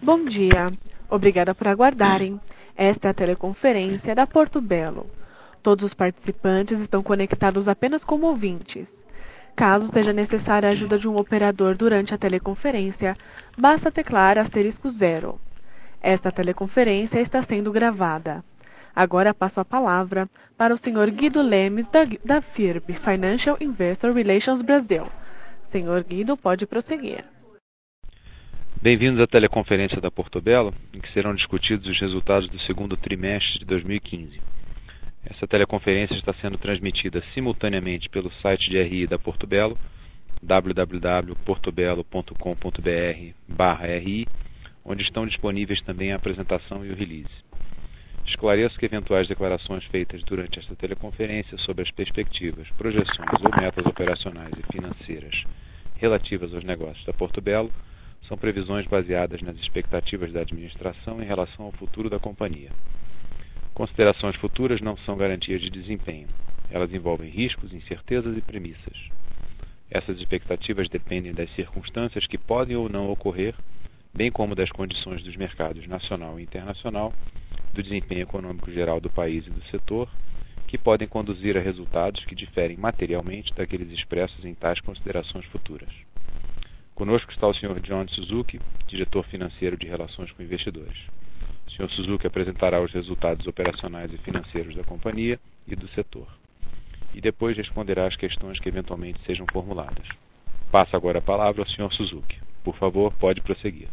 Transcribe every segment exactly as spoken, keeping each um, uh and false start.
Bom dia. Obrigada por aguardarem. Esta é a teleconferência da Porto Belo. Todos os participantes estão conectados apenas como ouvintes. Caso seja necessária a ajuda de um operador durante a teleconferência, basta teclar asterisco zero. Esta teleconferência está sendo gravada. Agora passo a palavra para o senhor Guido Lemes, da, da F I R B, Financial Investor Relations Brasil. Senhor Guido, pode prosseguir. Bem-vindos à teleconferência da Porto Belo, em que serão discutidos os resultados do segundo trimestre de dois mil e quinze. Essa teleconferência está sendo transmitida simultaneamente pelo site de R I da Porto Belo, w w w ponto portobelo ponto com ponto b r barra R I, onde estão disponíveis também a apresentação e o release. Esclareço que eventuais declarações feitas durante esta teleconferência sobre as perspectivas, projeções ou metas operacionais e financeiras relativas aos negócios da Porto Belo são previsões baseadas nas expectativas da administração em relação ao futuro da companhia. Considerações futuras não são garantias de desempenho. Elas envolvem riscos, incertezas e premissas. Essas expectativas dependem das circunstâncias que podem ou não ocorrer, bem como das condições dos mercados nacional e internacional, do desempenho econômico geral do país e do setor, que podem conduzir a resultados que diferem materialmente daqueles expressos em tais considerações futuras. Conosco está o senhor John Suzuki, diretor financeiro de Relações com Investidores. O senhor Suzuki apresentará os resultados operacionais e financeiros da companhia e do setor. E depois responderá às questões que eventualmente sejam formuladas. Passo agora a palavra ao senhor Suzuki. Por favor, pode prosseguir.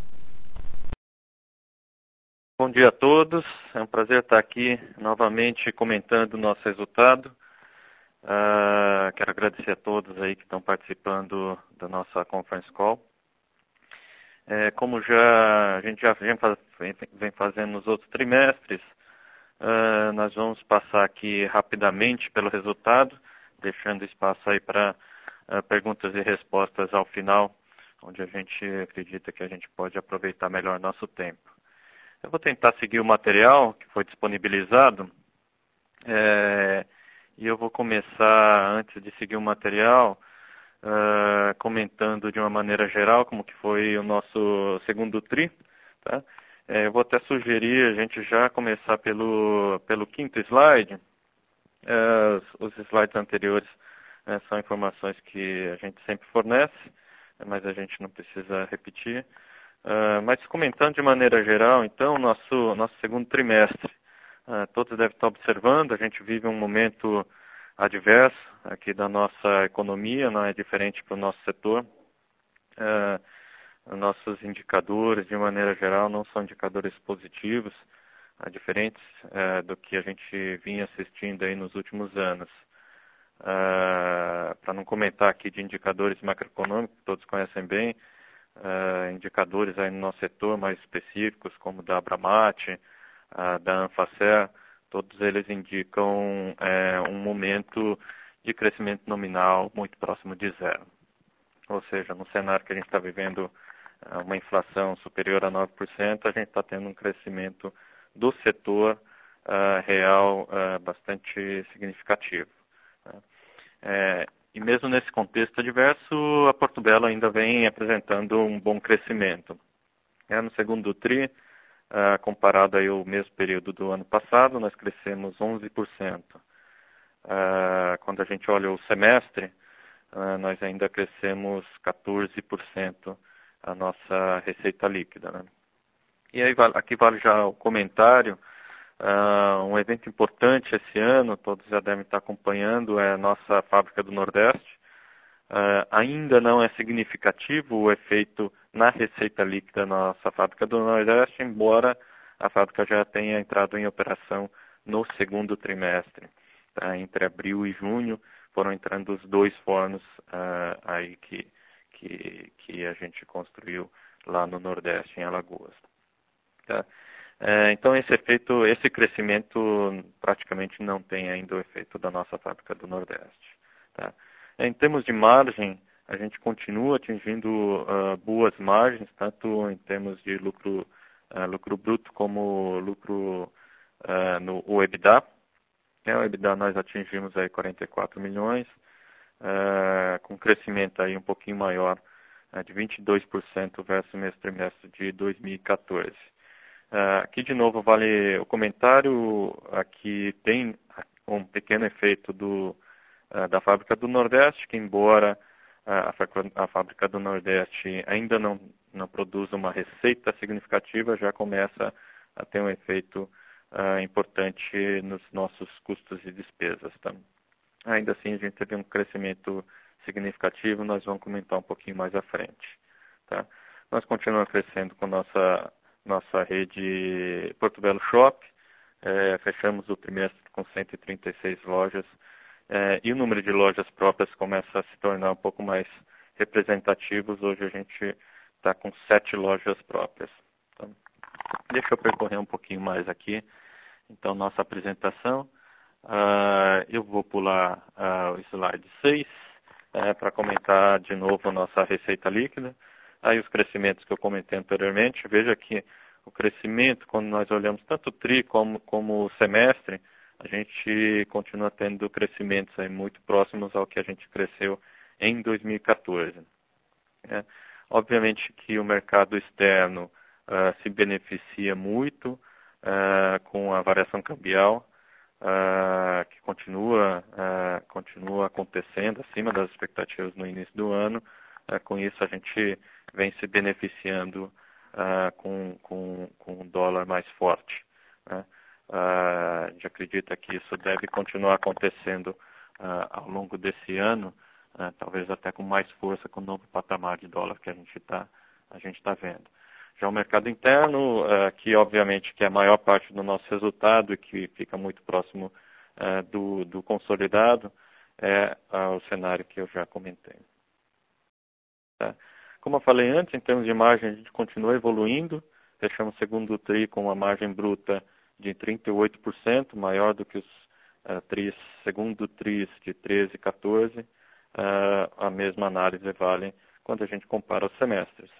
Bom dia a todos. É um prazer estar aqui novamente comentando o nosso resultado. Uh, quero agradecer a todos aí que estão participando da nossa conference call. É, como já, a gente já vem, faz, vem, vem fazendo nos outros trimestres, uh, nós vamos passar aqui rapidamente pelo resultado, deixando espaço aí para uh, perguntas e respostas ao final, onde a gente acredita que a gente pode aproveitar melhor nosso tempo. Eu vou tentar seguir o material que foi disponibilizado. É, E eu vou começar, antes de seguir o material, uh, comentando de uma maneira geral como que foi o nosso segundo tri. Tá? É, eu vou até sugerir a gente já começar pelo, pelo quinto slide. Uh, os slides anteriores uh, são informações que a gente sempre fornece, mas a gente não precisa repetir. Uh, mas comentando de maneira geral, então, nosso, nosso segundo trimestre. Uh, todos devem estar observando, a gente vive um momento adverso aqui da nossa economia, não é diferente para o nosso setor. Uh, nossos indicadores, de maneira geral, não são indicadores positivos, uh, diferentes uh, do que a gente vinha assistindo aí nos últimos anos. Uh, para não comentar aqui de indicadores macroeconômicos, que todos conhecem bem, uh, indicadores aí no nosso setor mais específicos, como da Abramate, Uh, da Anfacer, todos eles indicam é, um momento de crescimento nominal muito próximo de zero. Ou seja, no cenário que a gente está vivendo uh, uma inflação superior a nove por cento, a gente está tendo um crescimento do setor uh, real uh, bastante significativo. Né? É, e mesmo nesse contexto adverso, a Porto Belo ainda vem apresentando um bom crescimento. É, no segundo tri, Uh, comparado aí ao mesmo período do ano passado, nós crescemos onze por cento. Uh, quando a gente olha o semestre, uh, nós ainda crescemos quatorze por cento a nossa receita líquida. Né? E aí aqui vale já o comentário, uh, um evento importante esse ano, todos já devem estar acompanhando, é a nossa fábrica do Nordeste. Uh, ainda não é significativo o efeito na receita líquida da nossa fábrica do Nordeste, embora a fábrica já tenha entrado em operação no segundo trimestre. Tá? Entre abril e junho foram entrando os dois fornos uh, aí que, que, que a gente construiu lá no Nordeste, em Alagoas. Tá? Uh, então esse efeito, esse crescimento praticamente não tem ainda o efeito da nossa fábrica do Nordeste. Tá? Em termos de margem, a gente continua atingindo uh, boas margens, tanto em termos de lucro, uh, lucro bruto como lucro uh, no o EBITDA. É, o EBITDA nós atingimos aí quarenta e quatro milhões, uh, com crescimento aí um pouquinho maior de vinte e dois por cento versus o mesmo trimestre de dois mil e quatorze. Aqui, de novo, vale o comentário, aqui tem um pequeno efeito do, da fábrica do Nordeste, que embora a, a fábrica do Nordeste ainda não, não produza uma receita significativa, já começa a ter um efeito uh, importante nos nossos custos e despesas. Tá? Ainda assim, a gente teve um crescimento significativo, nós vamos comentar um pouquinho mais à frente. Tá? Nós continuamos crescendo com nossa, nossa rede Porto Belo Shop, é, fechamos o trimestre com cento e trinta e seis lojas, é, e o número de lojas próprias começa a se tornar um pouco mais representativos. Hoje a gente está com sete lojas próprias. Então, deixa eu percorrer um pouquinho mais aqui. Então, nossa apresentação. Uh, eu vou pular uh, o slide seis uh, para comentar de novo a nossa receita líquida. Aí os crescimentos que eu comentei anteriormente. Veja que o crescimento, quando nós olhamos tanto o tri como, como o semestre, a gente continua tendo crescimentos aí muito próximos ao que a gente cresceu em dois mil e quatorze. É, obviamente que o mercado externo uh, se beneficia muito uh, com a variação cambial, Uh, que continua, uh, continua acontecendo acima das expectativas no início do ano. Uh, com isso, a gente vem se beneficiando uh, com, com, com um dólar mais forte. Né? Uh, a gente acredita que isso deve continuar acontecendo uh, ao longo desse ano, uh, talvez até com mais força com o novo patamar de dólar que a gente está a gente tá vendo. Já o mercado interno, uh, que obviamente que é a maior parte do nosso resultado e que fica muito próximo uh, do, do consolidado, é uh, o cenário que eu já comentei. Tá? Como eu falei antes, em termos de margem, a gente continua evoluindo. Fechamos o segundo tri com uma margem bruta de trinta e oito por cento, maior do que os uh, tris, segundo tris de treze e quatorze. Uh, a mesma análise vale quando a gente compara os semestres.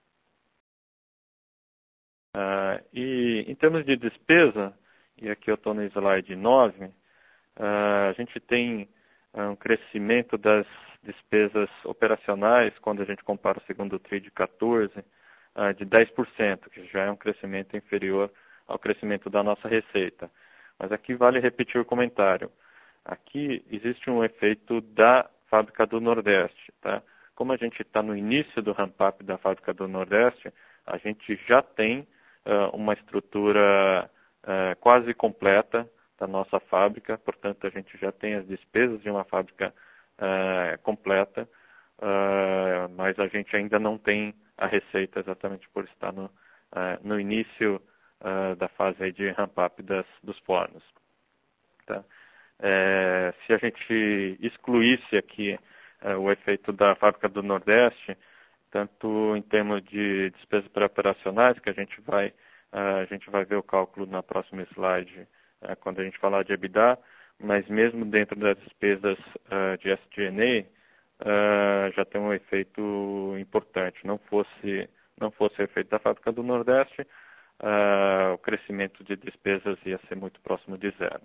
Uh, e em termos de despesa, e aqui eu estou no slide nove, uh, a gente tem uh, um crescimento das despesas operacionais, quando a gente compara o segundo tri de quatorze, uh, de dez por cento, que já é um crescimento inferior ao crescimento da nossa receita. Mas aqui vale repetir o comentário. Aqui existe um efeito da fábrica do Nordeste. Tá? Como a gente está no início do ramp-up da fábrica do Nordeste, a gente já tem uh, uma estrutura uh, quase completa da nossa fábrica, portanto, a gente já tem as despesas de uma fábrica uh, completa, uh, mas a gente ainda não tem a receita exatamente por estar no, uh, no início uh, da fase aí de ramp-up dos fornos. Tá? É, se a gente excluísse aqui uh, o efeito da fábrica do Nordeste, tanto em termos de despesas operacionais, que a gente vai, uh, a gente vai ver o cálculo na próxima slide, uh, quando a gente falar de EBITDA, mas mesmo dentro das despesas uh, de S G and A, uh, já tem um efeito importante. Não fosse, não fosse o efeito da fábrica do Nordeste, uh, o crescimento de despesas ia ser muito próximo de zero.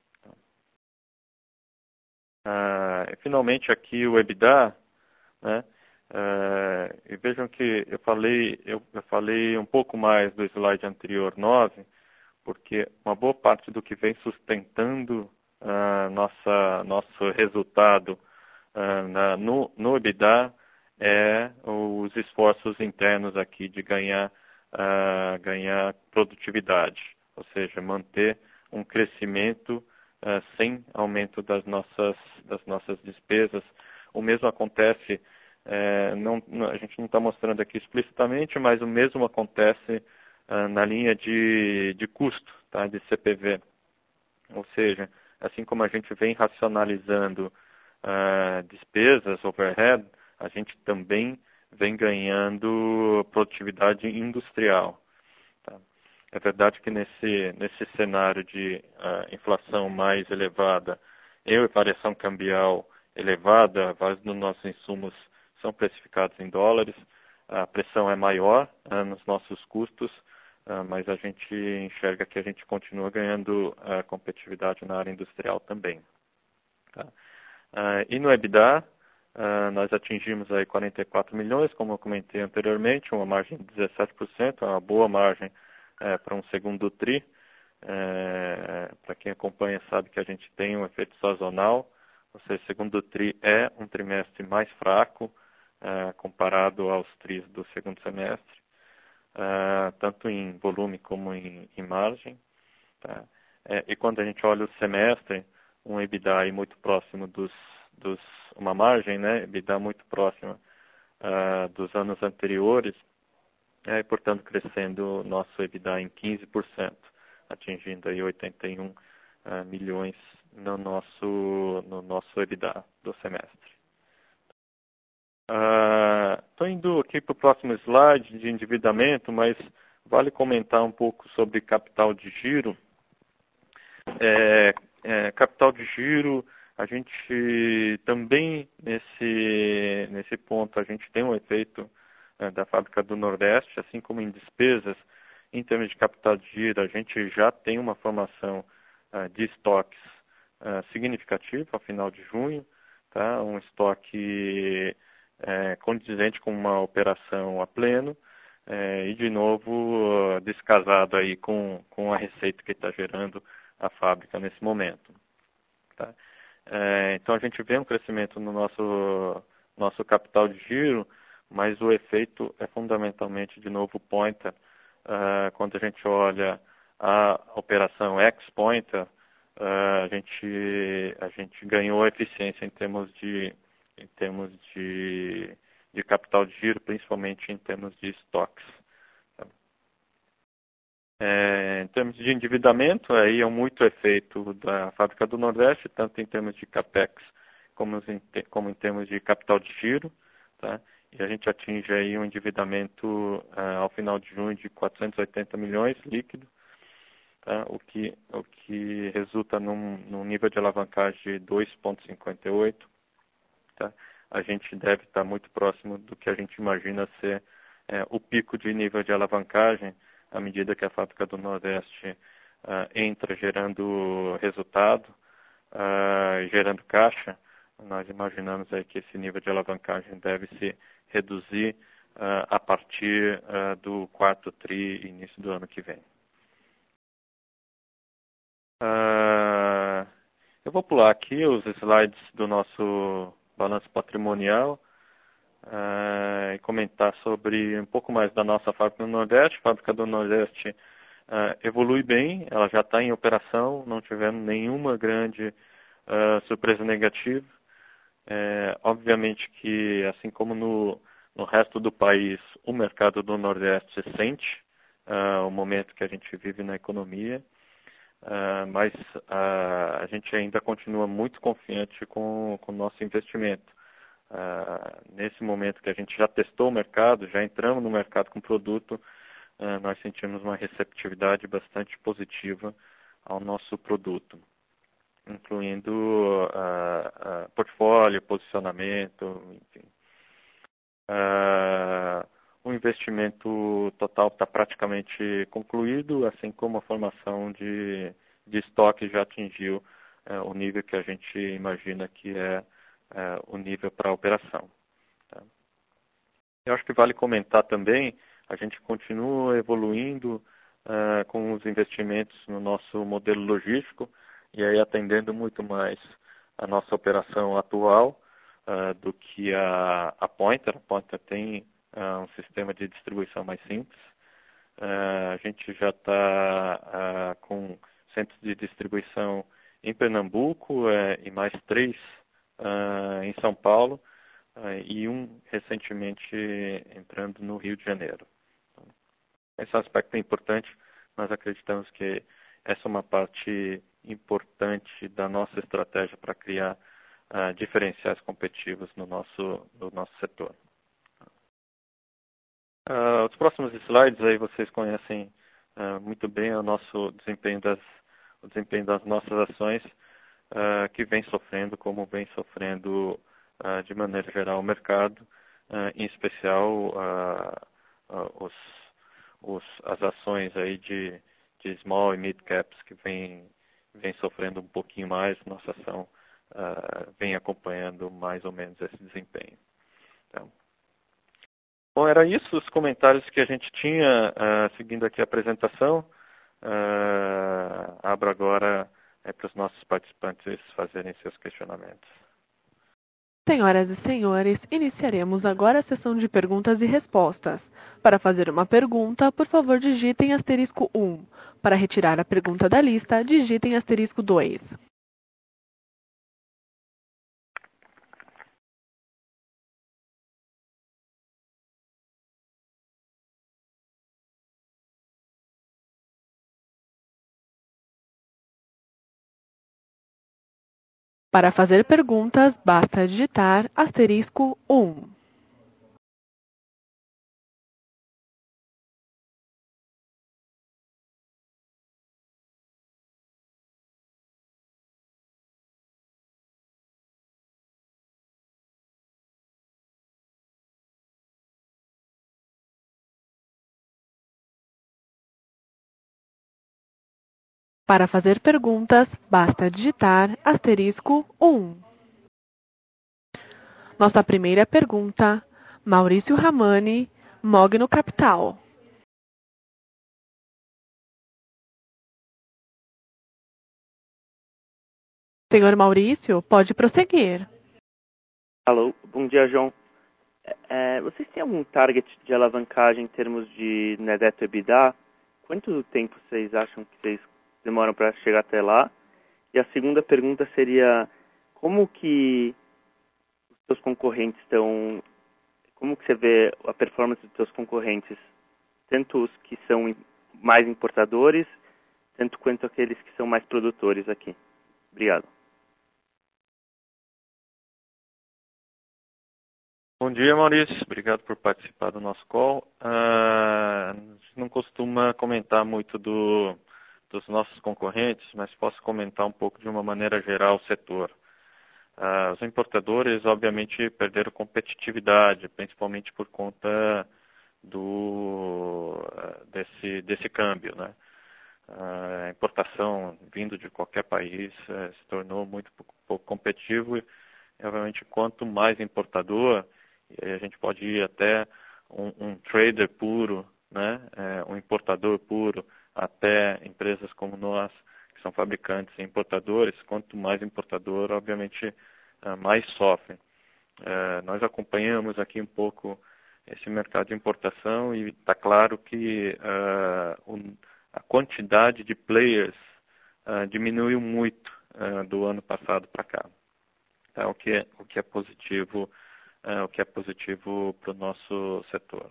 Uh, e finalmente aqui o EBITDA, né? Uh, e vejam que eu falei, eu, eu falei um pouco mais do slide anterior nove, porque uma boa parte do que vem sustentando uh, nossa, nosso resultado uh, na, no, no EBITDA é os esforços internos aqui de ganhar, uh, ganhar produtividade, ou seja, manter um crescimento uh, sem aumento das nossas, das nossas despesas. O mesmo acontece É, não, a gente não está mostrando aqui explicitamente, mas o mesmo acontece uh, na linha de, de custo, tá, de C P V. Ou seja, assim como a gente vem racionalizando uh, despesas, overhead, a gente também vem ganhando produtividade industrial. Tá? É verdade que nesse, nesse cenário de uh, inflação mais elevada e variação cambial elevada, vários dos nossos insumos são precificados em dólares, a pressão é maior uh, nos nossos custos, uh, mas a gente enxerga que a gente continua ganhando uh, competitividade na área industrial também. Tá? Uh, e no EBITDA, Uh, nós atingimos aí quarenta e quatro milhões, como eu comentei anteriormente, uma margem de dezessete por cento, é uma boa margem é, para um segundo tri. É, para quem acompanha sabe que a gente tem um efeito sazonal, ou seja, o segundo tri é um trimestre mais fraco é, comparado aos tris do segundo semestre, é, tanto em volume como em, em margem. Tá? É, e quando a gente olha o semestre, um EBITDA aí muito próximo dos, dos uma margem, né, EBITDA muito próxima uh, dos anos anteriores, é, e portanto crescendo nosso EBITDA em quinze por cento, atingindo aí oitenta e um uh, milhões no nosso, no nosso EBITDA do semestre. Estou uh, indo aqui para o próximo slide de endividamento, mas vale comentar um pouco sobre capital de giro. É, é, capital de giro, a gente também, nesse, nesse ponto, a gente tem um efeito é, da fábrica do Nordeste, assim como em despesas, em termos de capital de giro, a gente já tem uma formação é, de estoques é, significativa ao final de junho, tá? Um estoque é, condizente com uma operação a pleno, é, e de novo descasado aí com, com a receita que está gerando a fábrica nesse momento. Tá? É, então a gente vê um crescimento no nosso, nosso capital de giro, mas o efeito é fundamentalmente de novo Pointer. Uh, quando a gente olha a operação ex-Pointer, uh, a, gente, a gente ganhou eficiência em termos de, em termos de, de capital de giro, principalmente em termos de estoques. É, em termos de endividamento, aí é muito efeito da fábrica do Nordeste, tanto em termos de capex como em, como em termos de capital de giro. Tá? E a gente atinge aí um endividamento uh, ao final de junho de quatrocentos e oitenta milhões líquido, tá? o, que, o que resulta num, num nível de alavancagem de dois vírgula cinquenta e oito. Tá? A gente deve estar muito próximo do que a gente imagina ser é, o pico de nível de alavancagem à medida que a fábrica do Nordeste uh, entra gerando resultado, uh, gerando caixa. Nós imaginamos aí que esse nível de alavancagem deve se reduzir uh, a partir uh, do quarto tri, início do ano que vem. Uh, eu vou pular aqui os slides do nosso balanço patrimonial uh, e comentar sobre um pouco mais da nossa fábrica do Nordeste. A fábrica do Nordeste uh, evolui bem, ela já está em operação, não tivemos nenhuma grande uh, surpresa negativa. É, obviamente que, assim como no, no resto do país, o mercado do Nordeste sente uh, o momento que a gente vive na economia, uh, mas uh, a gente ainda continua muito confiante com, com o nosso investimento. Uh, nesse momento que a gente já testou o mercado, já entramos no mercado com produto, uh, nós sentimos uma receptividade bastante positiva ao nosso produto, incluindo uh, uh, portfólio, posicionamento, enfim. Uh, o investimento total está praticamente concluído, assim como a formação de, de estoque já atingiu uh, o nível que a gente imagina que é uh, o nível para a operação. Tá? Eu acho que vale comentar também, a gente continua evoluindo uh, com os investimentos no nosso modelo logístico, e aí atendendo muito mais a nossa operação atual uh, do que a, a Pointer. A Pointer tem uh, um sistema de distribuição mais simples. Uh, a gente já está uh, com centros de distribuição em Pernambuco uh, e mais três uh, em São Paulo uh, e um recentemente entrando no Rio de Janeiro. Então, esse aspecto é importante. Nós acreditamos que essa é uma parte importante da nossa estratégia para criar uh, diferenciais competitivos no nosso, no nosso setor. Uh, os próximos slides aí vocês conhecem uh, muito bem o nosso desempenho das, o desempenho das nossas ações, uh, que vem sofrendo, como vem sofrendo uh, de maneira geral o mercado, uh, em especial uh, uh, os, os, as ações aí de, de small e mid caps que vem vem sofrendo um pouquinho mais. Nossa ação uh, vem acompanhando mais ou menos esse desempenho. Então, bom, era isso os comentários que a gente tinha uh, seguindo aqui a apresentação. Uh, abro agora é, para os nossos participantes fazerem seus questionamentos. Senhoras e senhores, iniciaremos agora a sessão de perguntas e respostas. Para fazer uma pergunta, por favor, digitem asterisco um. Para retirar a pergunta da lista, digitem asterisco dois. Para fazer perguntas, basta digitar asterisco um. Para fazer perguntas, basta digitar asterisco um. Nossa primeira pergunta, Maurício Ramani, Mogno Capital. Senhor Maurício, pode prosseguir. Alô, bom dia, João. É, vocês têm algum target de alavancagem em termos de net debt to EBITDA? Quanto tempo vocês acham que vocês demoram para chegar até lá? E a segunda pergunta seria, como que os seus concorrentes estão, como que você vê a performance dos seus concorrentes, tanto os que são mais importadores, tanto quanto aqueles que são mais produtores aqui? Obrigado. Bom dia, Maurício. Obrigado por participar do nosso call. Uh, a gente não costuma comentar muito do, dos nossos concorrentes, mas posso comentar um pouco de uma maneira geral o setor. Uh, os importadores, obviamente, perderam competitividade, principalmente por conta do, desse, desse câmbio, né? Uh, a importação vindo de qualquer país uh, se tornou muito pouco competitivo e, obviamente, quanto mais importador, e aí a gente pode ir até um, um trader puro, né? É, um importador puro, até empresas como nós, que são fabricantes e importadores, quanto mais importador, obviamente, mais sofrem. É, nós acompanhamos aqui um pouco esse mercado de importação e está claro que uh, um, a quantidade de players uh, diminuiu muito uh, do ano passado para cá. Tá? O, que é, o que é positivo, uh, o que é positivo para o nosso setor.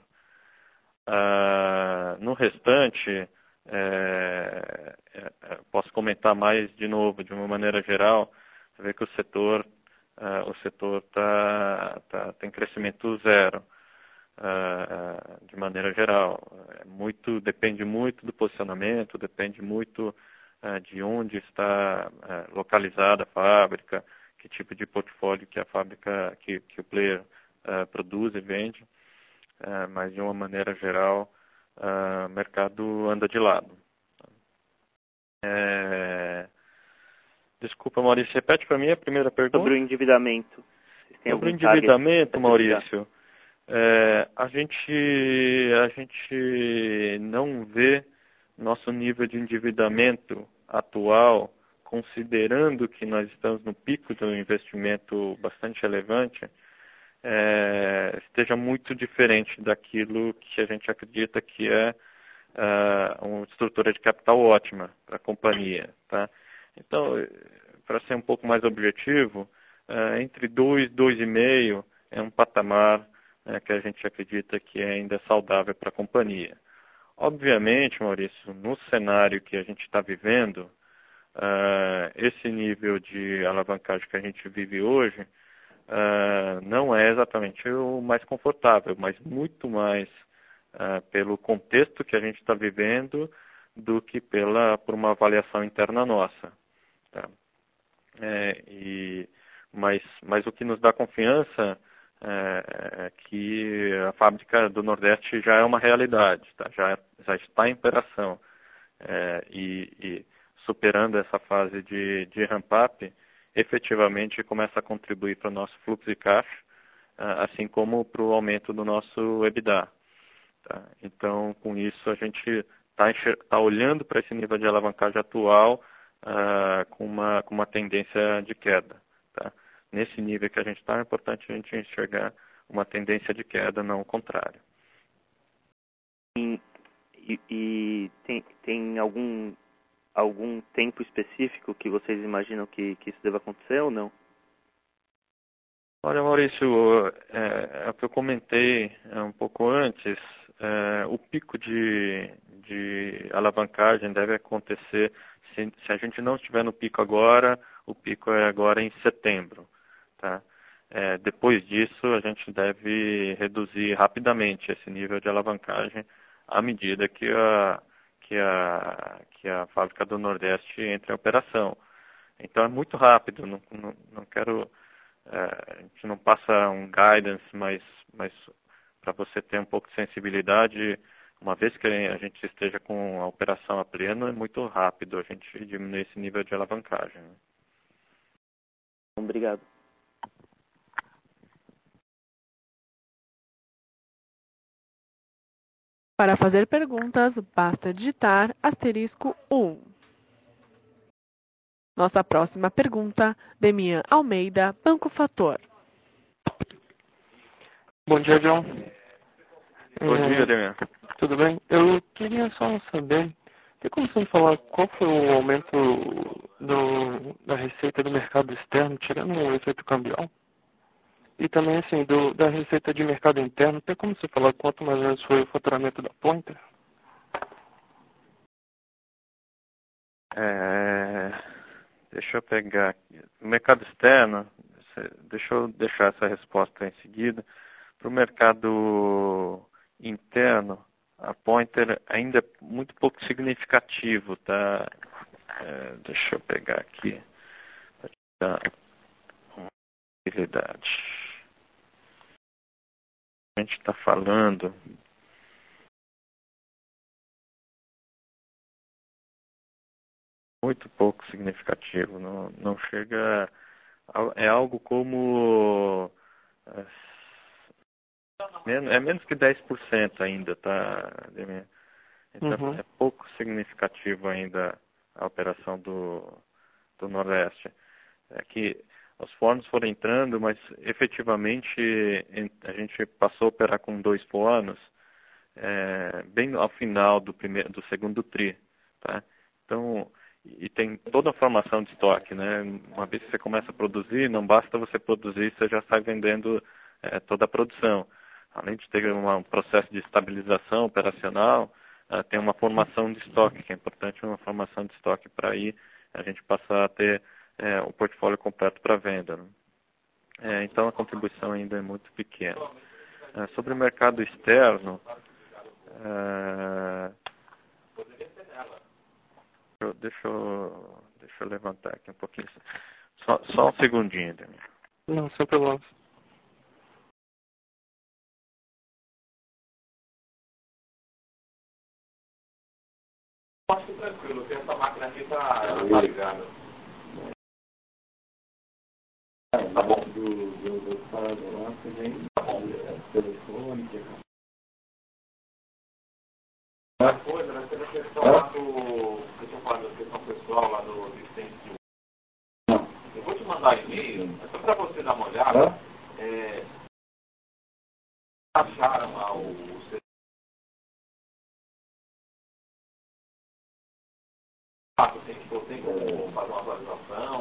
Uh, no restante, é, é, posso comentar mais de novo, de uma maneira geral, você vê que o setor Uh, o setor tá, tá, tem crescimento zero, uh, de maneira geral. É muito, depende muito do posicionamento, depende muito uh, de onde está uh, localizada a fábrica, que tipo de portfólio que a fábrica, que, que o player uh, produz e vende, uh, mas de uma maneira geral, uh, o mercado anda de lado. É... Desculpa, Maurício, repete para mim a primeira pergunta. Sobre o endividamento. Sobre o endividamento, Maurício, é, a, gente, a gente não vê nosso nível de endividamento atual, considerando que nós estamos no pico de um investimento bastante relevante, é, esteja muito diferente daquilo que a gente acredita que é uh, uma estrutura de capital ótima para a companhia. Tá? Então, para ser um pouco mais objetivo, uh, entre dois e dois vírgula cinco é um patamar uh, que a gente acredita que é ainda saudável para a companhia. Obviamente, Maurício, no cenário que a gente está vivendo, uh, esse nível de alavancagem que a gente vive hoje uh, não é exatamente o mais confortável, mas muito mais uh, pelo contexto que a gente está vivendo do que pela, por uma avaliação interna nossa. Tá? É, e, mas, mas o que nos dá confiança é, é que a fábrica do Nordeste já é uma realidade, tá? já, já está em operação. É, e, e superando essa fase de, de ramp-up, efetivamente começa a contribuir para o nosso fluxo de caixa, assim como para o aumento do nosso EBITDA. Tá? Então, com isso, a gente está tá olhando para esse nível de alavancagem atual uh, com, uma, com uma tendência de queda. Tá? Nesse nível que a gente está, é importante a gente enxergar uma tendência de queda, não o contrário. E, e, e tem, tem algum, algum tempo específico que vocês imaginam que, que isso deva acontecer ou não? Olha, Maurício, é, é o que eu comentei um pouco antes, é, o pico de, de alavancagem deve acontecer, se, se a gente não estiver no pico agora, o pico é agora em setembro. Tá? É, depois disso, a gente deve reduzir rapidamente esse nível de alavancagem à medida que a, que a, que a fábrica do Nordeste entre em operação. Então, é muito rápido, não, não, não quero... É, a gente não passa um guidance, mas, mas para você ter um pouco de sensibilidade, uma vez que a gente esteja com a operação a pleno, é muito rápido a gente diminuir esse nível de alavancagem. Né? Obrigado. Para fazer perguntas, basta digitar asterisco um. Nossa próxima pergunta, Demian Almeida, Banco Fator. Bom dia, John. Bom é, dia, Demian. Tudo bem? Eu queria só saber, tem como você me falar qual foi o aumento do, da receita do mercado externo, tirando o efeito cambial? E também, assim, do, da receita de mercado interno, tem como você falar quanto mais ou menos foi o faturamento da Pointer? É, deixa eu pegar aqui. No mercado externo, deixa eu deixar essa resposta em seguida. Para o mercado interno, a Pointer ainda é muito pouco significativo, tá? É, deixa eu pegar aqui para te dar uma realidade. A gente está falando muito pouco significativo, não, não chega, é algo como é, é menos que dez por cento ainda, tá? Então uhum. É pouco significativo ainda a operação do, do Nordeste. É que os fornos foram entrando, mas efetivamente a gente passou a operar com dois fornos é, bem ao final do, primeiro, do segundo tri. Tá? Então, e tem toda a formação de estoque, né? Uma vez que você começa a produzir, não basta você produzir, você já sai vendendo é, toda a produção. Além de ter uma, um processo de estabilização operacional, uh, tem uma formação de estoque, que é importante uma formação de estoque para aí a gente passar a ter é, o portfólio completo para venda. Né? É, então a contribuição ainda é muito pequena. É, sobre o mercado externo, é, Deixa eu, deixa eu levantar aqui um pouquinho. Só, só um segundinho, Daniel. Não, sem problema. Acho que tranquilo, que essa máquina aqui tá, ela tá ligada. Tá bom. Do, do, do lá, você vem, tá bom. Telefone, uma coisa, né? Você questão lá do. Vocês estão falando da questão pessoal lá do Vicente. Eu vou te mandar e-mail, é só para você dar uma olhada. É, acharam lá o, o ah, tem que tem como fazer uma atualização.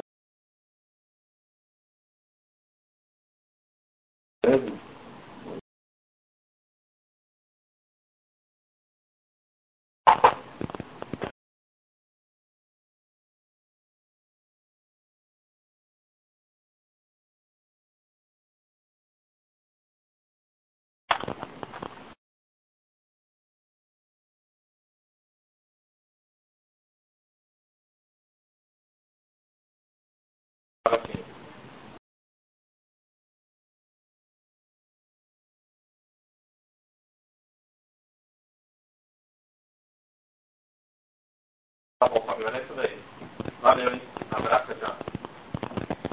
Assim. Tá bom, Fabio, é isso daí. Valeu, hein? Abraço, tchau.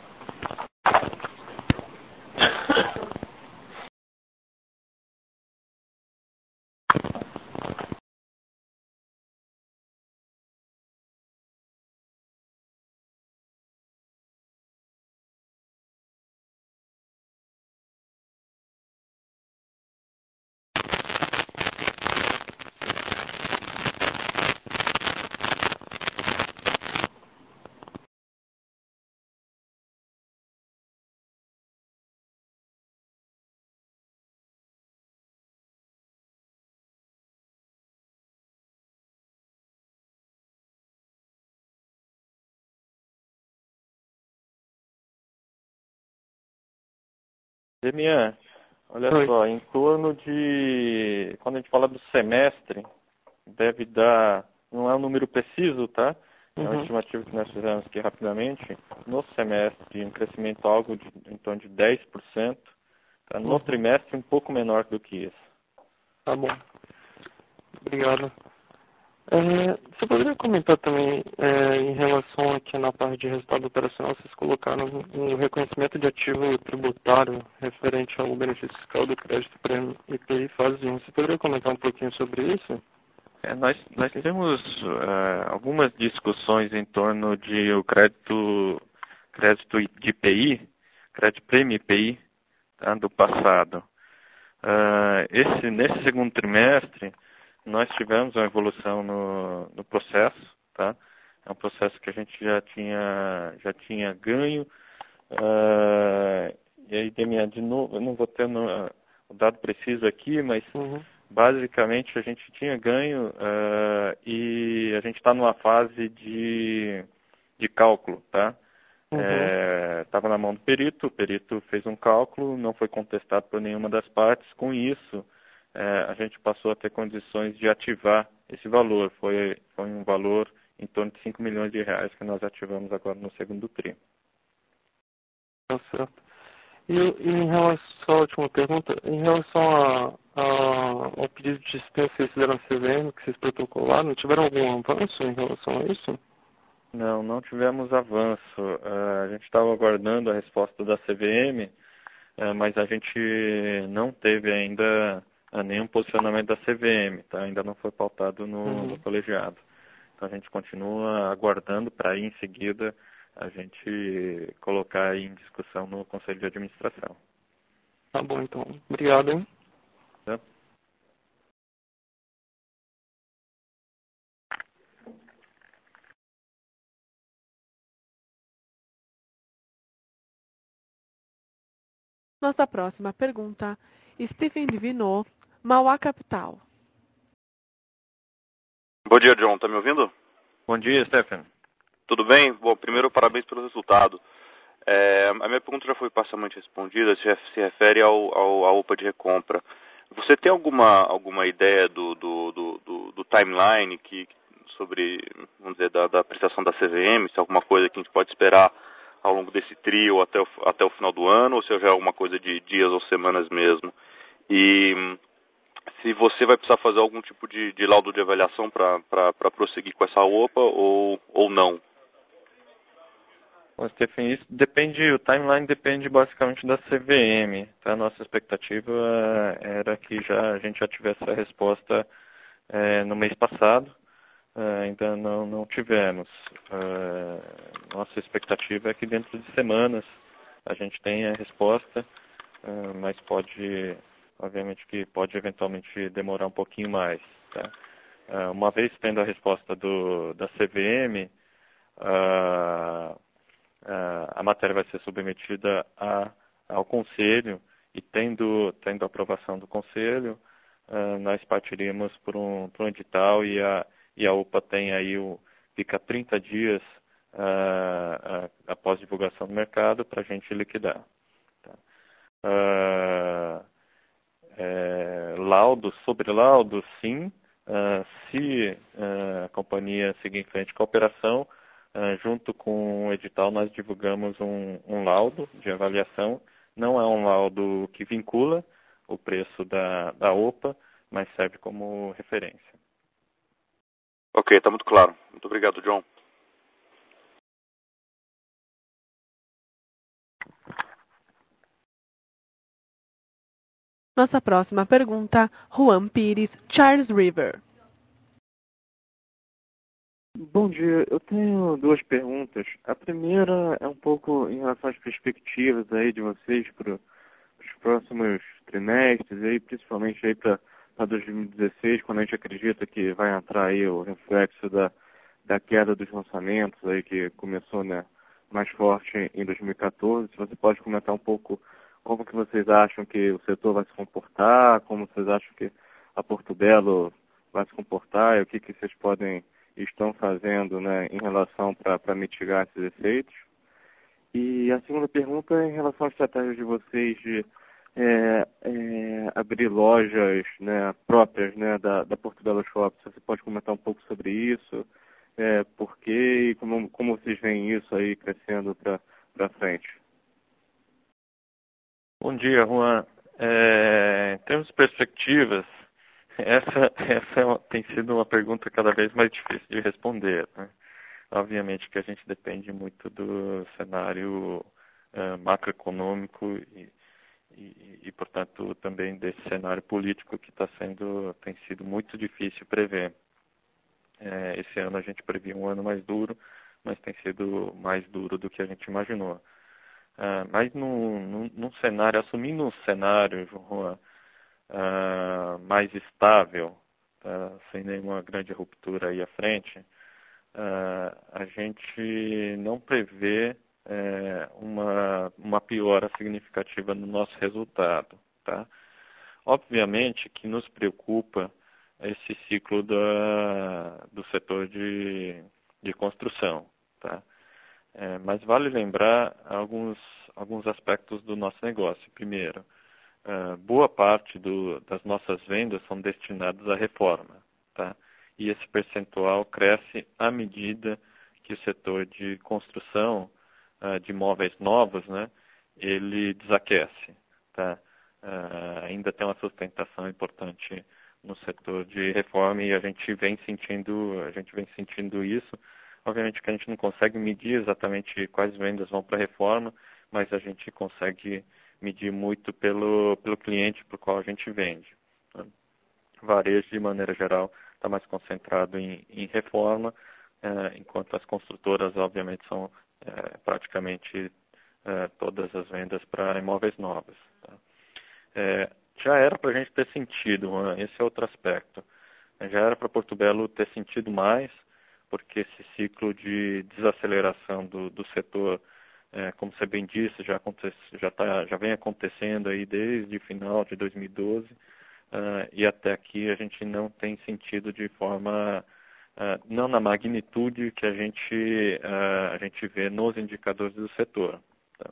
Demian, olha Oi. só, em torno de, quando a gente fala do semestre, deve dar, não é um número preciso, tá? É uma Uhum. estimativa que nós fizemos aqui rapidamente. No semestre, um crescimento algo de, em torno de dez por cento. Tá? No Uhum. trimestre, um pouco menor do que isso. Tá bom. Obrigado. É, você poderia comentar também é, em relação aqui na parte de resultado operacional, vocês colocaram um reconhecimento de ativo tributário referente ao benefício fiscal do crédito para I P I fase um. Você poderia comentar um pouquinho sobre isso? É, nós, nós temos uh, algumas discussões em torno de o crédito, crédito de I P I, crédito prêmio I P I, tá, do passado. Uh, esse, nesse segundo trimestre, nós tivemos uma evolução no, no processo, tá? É um processo que a gente já tinha, já tinha ganho. Uh, e aí, Demian, de novo, eu não vou ter no, uh, o dado preciso aqui, mas Uhum. basicamente a gente tinha ganho uh, e a gente está numa fase de, de cálculo, tá? Estava Uhum. na mão do perito, o perito fez um cálculo, não foi contestado por nenhuma das partes. Com isso, é, a gente passou a ter condições de ativar esse valor. Foi, foi um valor em torno de cinco milhões de reais que nós ativamos agora no segundo tri. Tá certo. E, e em relação, só a última pergunta, em relação a, a, ao pedido de dispensa que vocês fizeram na C V M, que vocês protocolaram, tiveram algum avanço em relação a isso? Não, não tivemos avanço. Uh, a gente estava aguardando a resposta da C V M, uh, mas a gente não teve ainda uh, nenhum posicionamento da C V M, tá? Ainda não foi pautado no, Uhum. no colegiado. Então a gente continua aguardando para aí em seguida a gente colocar aí em discussão no Conselho de Administração. Tá bom, então. Obrigado, hein? Tá? Nossa próxima pergunta, Stephen Divino, Mauá Capital. Bom dia, John. Tá me ouvindo? Bom dia, Stephen. Tudo bem? Bom, primeiro, parabéns pelo resultado. É, a minha pergunta já foi parcialmente respondida, se, se refere ao, ao, à O P A de recompra. Você tem alguma, alguma ideia do, do, do, do, do timeline que, sobre, vamos dizer, da, da prestação da C V M, se é alguma coisa que a gente pode esperar ao longo desse trio até o, até o final do ano, ou se já é alguma coisa de dias ou semanas mesmo? E se você vai precisar fazer algum tipo de, de laudo de avaliação para prosseguir com essa O P A ou, ou não? Bom, Stephen, isso depende, o timeline depende basicamente da C V M. Tá? Nossa expectativa era que já, a gente já tivesse a resposta é, no mês passado. Uh, ainda não, não tivemos. Uh, nossa expectativa é que dentro de semanas a gente tenha a resposta, uh, mas pode, obviamente que pode eventualmente demorar um pouquinho mais. Tá? Uh, uma vez tendo a resposta do, da C V M, uh, uh, a matéria vai ser submetida a, ao Conselho e tendo, tendo a aprovação do Conselho, uh, nós partiríamos por um, por um edital e a E a O P A tem aí, o, fica trinta dias uh, uh, após divulgação do mercado para a gente liquidar. Tá? Uh, é, laudos, sobre laudos, sim. Uh, se uh, a companhia seguir em frente com a operação, uh, junto com o edital nós divulgamos um, um laudo de avaliação. Não é um laudo que vincula o preço da, da O P A, mas serve como referência. Ok, está muito claro. Muito obrigado, John. Nossa próxima pergunta, Juan Pires, Charles River. Bom dia, eu tenho duas perguntas. A primeira é um pouco em relação às perspectivas aí de vocês para os próximos trimestres, aí, principalmente aí para dois mil e dezesseis, quando a gente acredita que vai entrar aí o reflexo da, da queda dos lançamentos aí que começou, né, mais forte em dois mil e quatorze. Se você pode comentar um pouco como que vocês acham que o setor vai se comportar, como vocês acham que a Porto Belo vai se comportar e o que, que vocês podem estão fazendo, né, em relação para mitigar esses efeitos. E a segunda pergunta é em relação à estratégia de vocês de é, é, abrir lojas, né, próprias, né, da, da Portobello Shop. Você pode comentar um pouco sobre isso? É, por quê e como, como vocês veem isso aí crescendo para frente? Bom dia, Juan. É, em termos de perspectivas, essa, essa é uma, tem sido uma pergunta cada vez mais difícil de responder, né? Obviamente que a gente depende muito do cenário uh, macroeconômico e, e, e, portanto, também desse cenário político que tá sendo, tem sido muito difícil prever. É, esse ano a gente previa um ano mais duro, mas tem sido mais duro do que a gente imaginou. Uh, mas num, num, num cenário, assumindo um cenário, Juan, uh, mais estável, uh, sem nenhuma grande ruptura aí à frente, Uh, a gente não prevê uh, uma, uma piora significativa no nosso resultado. Tá? Obviamente que nos preocupa esse ciclo da, do setor de, de construção. Tá? É, mas vale lembrar alguns, alguns aspectos do nosso negócio. Primeiro, uh, boa parte do, das nossas vendas são destinadas à reforma. Tá? E esse percentual cresce à medida que o setor de construção uh, de imóveis novos, né, ele desaquece. Tá? Uh, ainda tem uma sustentação importante no setor de reforma e a gente vem sentindo, a gente vem sentindo isso. Obviamente que a gente não consegue medir exatamente quais vendas vão para a reforma, mas a gente consegue medir muito pelo, pelo cliente para o qual a gente vende. Tá? Varejo, de maneira geral, está mais concentrado em, em reforma, eh, enquanto as construtoras, obviamente, são eh, praticamente eh, todas as vendas para imóveis novos. Tá? Eh, já era para a gente ter sentido, esse é outro aspecto, já era para Portobello ter sentido mais, porque esse ciclo de desaceleração do, do setor, eh, como você bem disse, já, acontece, já, tá, já vem acontecendo aí desde o final de dois mil e doze, Uh, e até aqui a gente não tem sentido de forma, uh, não na magnitude que a gente, uh, a gente vê nos indicadores do setor. Tá?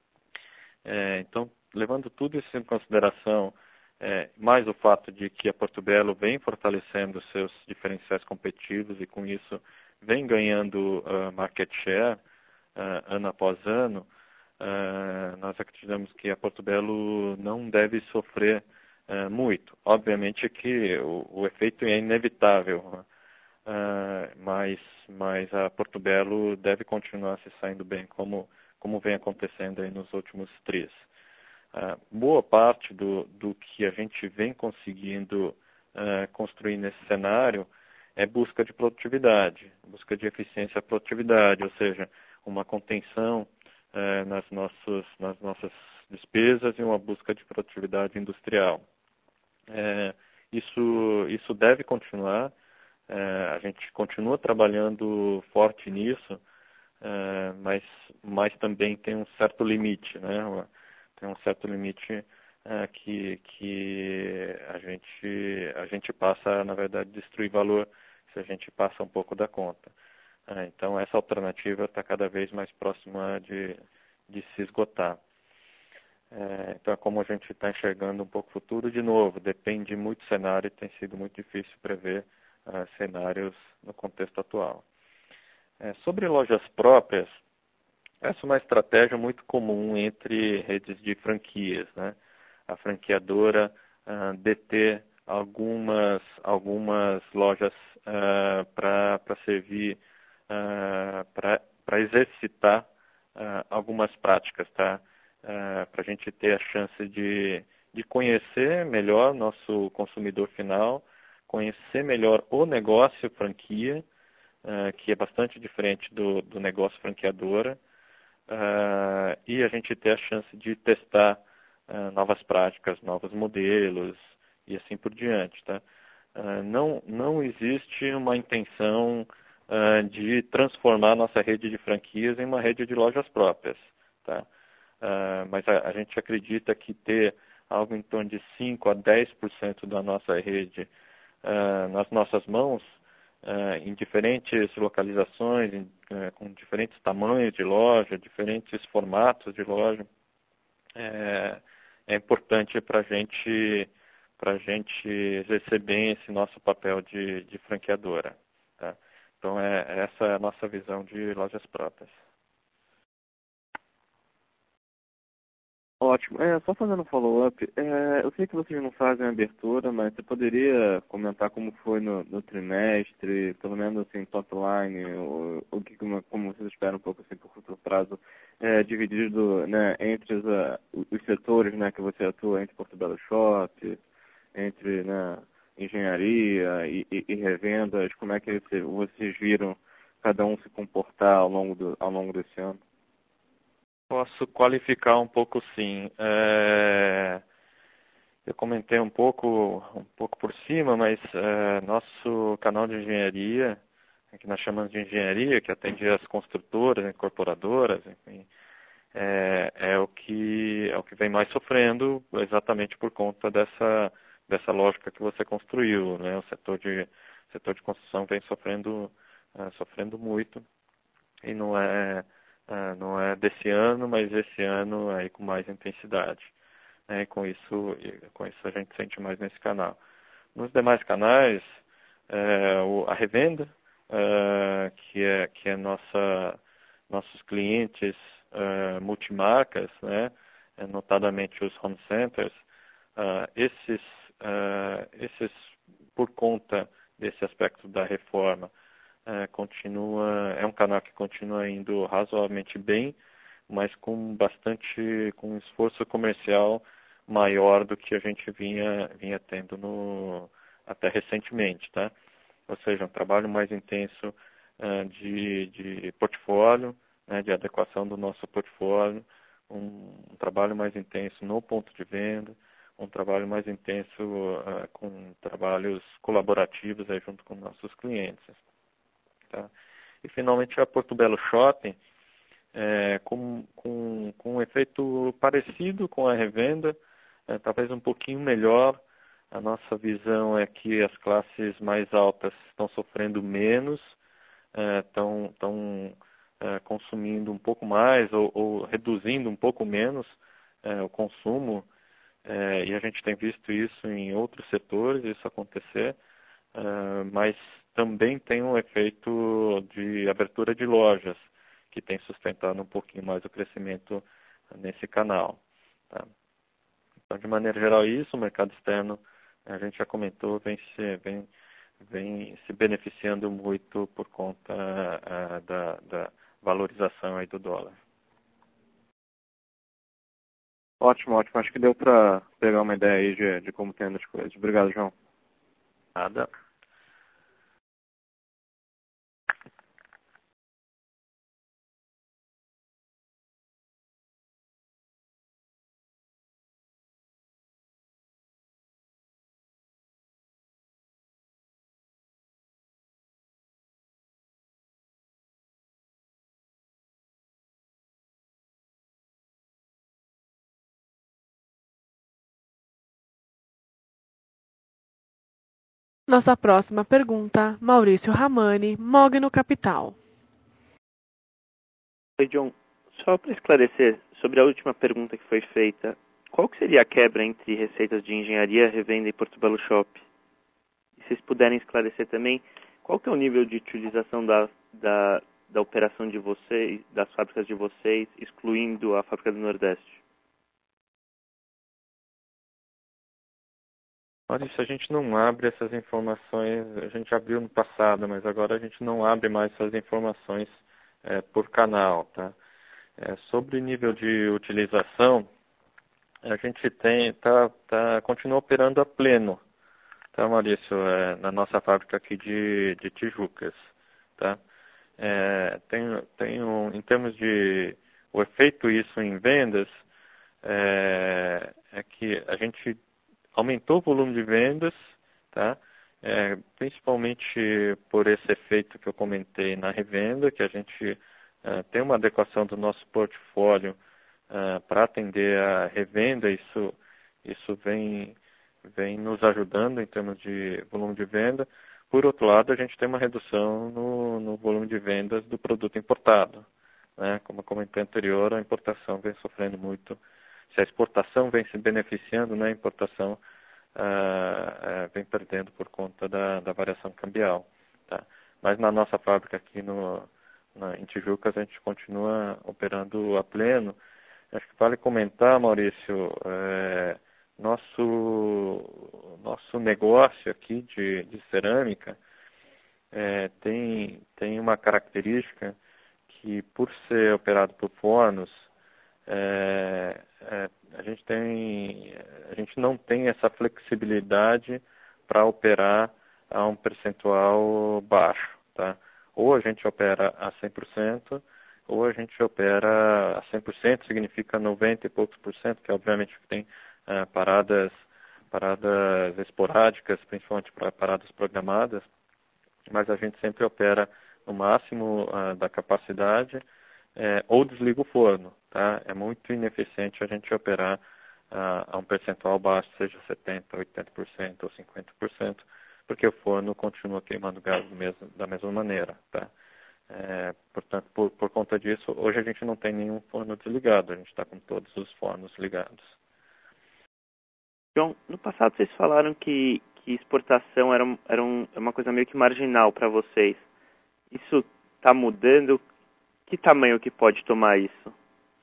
É, então, levando tudo isso em consideração, é, mais o fato de que a Portobello vem fortalecendo seus diferenciais competitivos e com isso vem ganhando uh, market share uh, ano após ano, uh, nós acreditamos que a Portobello não deve sofrer Uh, muito. Obviamente que o, o efeito é inevitável, uh, mas, mas a Portobello deve continuar se saindo bem, como, como vem acontecendo aí nos últimos três. Uh, boa parte do, do que a gente vem conseguindo uh, construir nesse cenário é busca de produtividade, busca de eficiência e produtividade, ou seja, uma contenção uh, nas, nossos, nas nossas despesas e uma busca de produtividade industrial. É, isso, isso deve continuar, é, a gente continua trabalhando forte nisso, é, mas, mas também tem um certo limite, né? Tem um certo limite é, que, que a, gente, a gente passa, na verdade, a destruir valor se a gente passa um pouco da conta. É, então, essa alternativa está cada vez mais próxima de, de se esgotar. É, então, como a gente está enxergando um pouco o futuro, de novo, depende muito do cenário e tem sido muito difícil prever uh, cenários no contexto atual. É, sobre lojas próprias, essa é uma estratégia muito comum entre redes de franquias, né? A franqueadora uh, deter algumas, algumas lojas uh, para servir, uh, para exercitar uh, algumas práticas, tá? Uh, para a gente ter a chance de, de conhecer melhor nosso consumidor final, conhecer melhor o negócio franquia, uh, que é bastante diferente do, do negócio franqueadora, uh, e a gente ter a chance de testar uh, novas práticas, novos modelos e assim por diante. Tá? Uh, não, não existe uma intenção uh, de transformar nossa rede de franquias em uma rede de lojas próprias. Tá? Uh, mas a, a gente acredita que ter algo em torno de cinco a dez por cento da nossa rede uh, nas nossas mãos, uh, em diferentes localizações, em, uh, com diferentes tamanhos de loja, diferentes formatos de loja, é, é importante para a gente, para a gente exercer bem esse nosso papel de, de franqueadora. Tá? Então, é, essa é a nossa visão de lojas próprias. Ótimo. É, só fazendo um follow-up, é, eu sei que vocês não fazem abertura, mas você poderia comentar como foi no, no trimestre, pelo menos assim, top line, o, o que, como, como vocês esperam um pouco assim, por curto prazo, é, dividido né, entre os, uh, os setores né, que você atua, entre Porto Belo Shop, entre né, engenharia e, e, e revendas, como é que vocês viram cada um se comportar ao longo, do, ao longo desse ano? Posso qualificar um pouco, sim. É... Eu comentei um pouco, um pouco por cima, mas é, nosso canal de engenharia, que nós chamamos de engenharia, que atende as construtoras, incorporadoras, enfim, é, é, o que, é o que vem mais sofrendo exatamente por conta dessa, dessa lógica que você construiu. Né? O setor de, setor de construção vem sofrendo, é, sofrendo muito e não é... Uh, não é desse ano, mas esse ano aí com mais intensidade. Né? E com isso, com isso a gente sente mais nesse canal. Nos demais canais, uh, o, a revenda, uh, que é, que é nossa, nossos clientes uh, multimarcas, né? Notadamente os home centers, uh, esses, uh, esses, por conta desse aspecto da reforma, É, continua, é um canal que continua indo razoavelmente bem, mas com bastante, com um esforço comercial maior do que a gente vinha, vinha tendo no, até recentemente, tá? Ou seja, um trabalho mais intenso uh, de, de portfólio, né, de adequação do nosso portfólio, um, um trabalho mais intenso no ponto de venda, um trabalho mais intenso uh, com trabalhos colaborativos aí junto com nossos clientes. Tá? E finalmente a Porto Belo Shopping, é, com, com, com um efeito parecido com a revenda, é, talvez um pouquinho melhor. A nossa visão é que as classes mais altas estão sofrendo menos, estão, estão é, consumindo um pouco mais ou, ou reduzindo um pouco menos é, o consumo, é, e a gente tem visto isso em outros setores, isso acontecer, é, mas também tem um efeito de abertura de lojas, que tem sustentado um pouquinho mais o crescimento nesse canal. Tá? Então, de maneira geral, isso, o mercado externo, a gente já comentou, vem se, vem, vem se beneficiando muito por conta uh, da, da valorização aí do dólar. Ótimo, ótimo. Acho que deu para pegar uma ideia aí de, de como tem as coisas. Obrigado, João. Nada. Nossa próxima pergunta, Maurício Ramani, Mogno Capital. Oi, John. Só para esclarecer sobre a última pergunta que foi feita, qual que seria a quebra entre receitas de engenharia, revenda e Porto Belo Shop? E se vocês puderem esclarecer também, qual que é o nível de utilização da, da, da operação de vocês, das fábricas de vocês, excluindo a fábrica do Nordeste? Olha, isso a gente não abre essas informações, a gente abriu no passado, mas agora a gente não abre mais essas informações é, por canal. Tá? É, sobre nível de utilização, a gente tem, tá, tá, continua operando a pleno, tá, Maurício, é, na nossa fábrica aqui de, de Tijucas. Tá? É, tem, tem um, em termos de o efeito isso em vendas, é, é que a gente aumentou o volume de vendas, tá? É, principalmente por esse efeito que eu comentei na revenda, que a gente uh, tem uma adequação do nosso portfólio uh, para atender a revenda, isso, isso vem, vem nos ajudando em termos de volume de venda. Por outro lado, a gente tem uma redução no, no volume de vendas do produto importado. Né? Como eu comentei anterior, a importação vem sofrendo muito, se a exportação vem se beneficiando, né, a importação uh, uh, vem perdendo por conta da, da variação cambial. Tá? Mas na nossa fábrica aqui no, na, em Tijucas a gente continua operando a pleno. Acho que vale comentar, Maurício, é, nosso, nosso negócio aqui de, de cerâmica é, tem, tem uma característica que, por ser operado por fornos, é, é, a, gente tem, a gente não tem essa flexibilidade para operar a um percentual baixo. Tá? Ou a gente opera a cem por cento, ou a gente opera a cem por cento, significa noventa e poucos por cento, que obviamente tem uh, paradas, paradas esporádicas, principalmente para paradas programadas, mas a gente sempre opera no máximo uh, da capacidade, uh, ou desliga o forno. Tá? É muito ineficiente a gente operar uh, a um percentual baixo, seja setenta por cento, oitenta por cento ou cinquenta por cento, porque o forno continua queimando gás do mesmo, da mesma maneira. Tá? É, portanto, por, por conta disso, hoje a gente não tem nenhum forno desligado, a gente está com todos os fornos ligados. João, no passado vocês falaram que, que exportação era, era um, uma coisa meio que marginal para vocês. Isso está mudando? Que tamanho que pode tomar isso?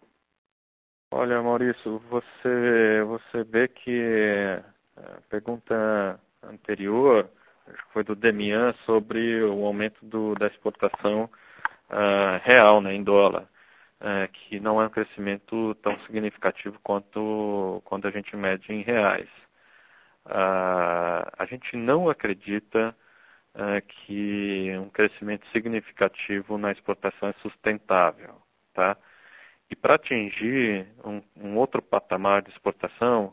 Olha, Maurício, você, você vê que a pergunta anterior, acho que foi do Demian, sobre o aumento do, da exportação uh, real, né, em dólar, uh, que não é um crescimento tão significativo quanto quando a gente mede em reais. Uh, a gente não acredita uh, que um crescimento significativo na exportação é sustentável, tá? E para atingir um, um outro patamar de exportação,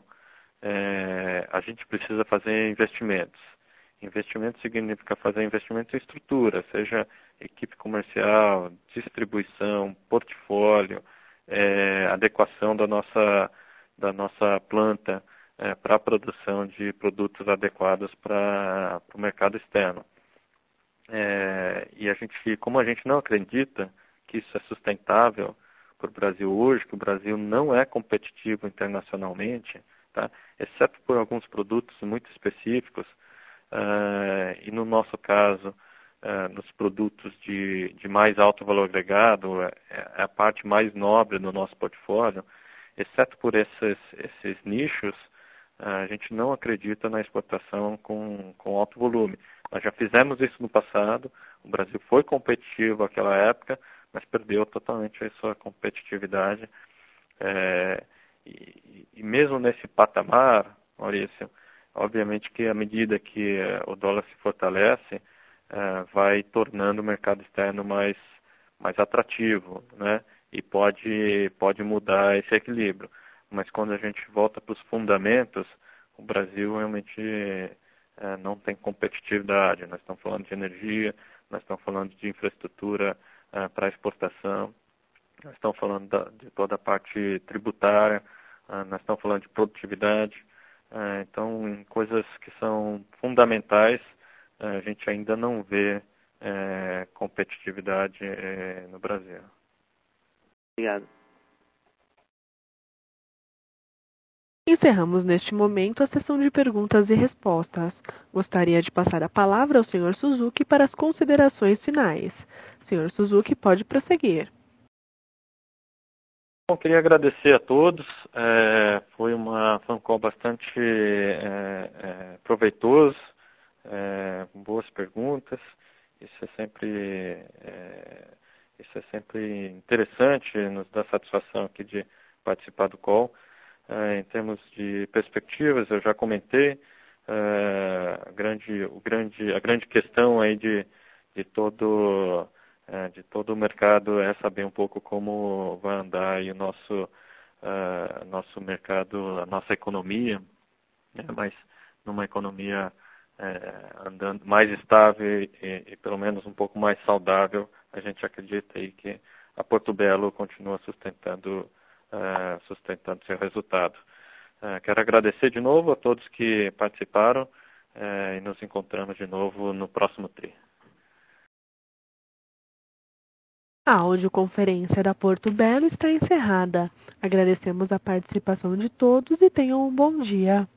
é, a gente precisa fazer investimentos. Investimento significa fazer investimentos em estrutura, seja equipe comercial, distribuição, portfólio, é, adequação da nossa, da nossa planta é, para a produção de produtos adequados para o mercado externo. É, e a gente, como a gente não acredita que isso é sustentável para o Brasil hoje, que o Brasil não é competitivo internacionalmente, tá? Exceto por alguns produtos muito específicos, uh, e no nosso caso, uh, nos produtos de, de mais alto valor agregado, é, é a parte mais nobre do nosso portfólio, exceto por esses, esses nichos, uh, a gente não acredita na exportação com, com alto volume. Nós já fizemos isso no passado, o Brasil foi competitivo naquela época, mas perdeu totalmente a sua competitividade. É, e, e mesmo nesse patamar, Maurício, obviamente que à medida que uh, o dólar se fortalece, uh, vai tornando o mercado externo mais, mais atrativo, né? E pode, pode mudar esse equilíbrio. Mas quando a gente volta para os fundamentos, o Brasil realmente uh, não tem competitividade. Nós estamos falando de energia, nós estamos falando de infraestrutura Uh, para exportação, nós estamos falando da, de toda a parte tributária, uh, nós estamos falando de produtividade, uh, então em coisas que são fundamentais, uh, a gente ainda não vê uh, competitividade uh, no Brasil. Obrigado. Encerramos neste momento a sessão de perguntas e respostas. Gostaria de passar a palavra ao senhor Suzuki para as considerações finais. senhor Suzuki, pode prosseguir. Bom, queria agradecer a todos. É, foi uma phone call bastante é, é, proveitoso, é, com boas perguntas. Isso é sempre, é, isso é sempre interessante, nos dá satisfação aqui de participar do call. É, em termos de perspectivas, eu já comentei é, a, grande, o grande, a grande questão aí de, de todo de todo o mercado é saber um pouco como vai andar aí o nosso, uh, nosso mercado, a nossa economia, né? Mas numa economia uh, andando mais estável e, e pelo menos um pouco mais saudável, a gente acredita aí que a Porto Belo continua sustentando, uh, sustentando seu resultado. Uh, quero agradecer de novo a todos que participaram uh, e nos encontramos de novo no próximo tri. A audioconferência da Porto Belo está encerrada. Agradecemos a participação de todos e tenham um bom dia.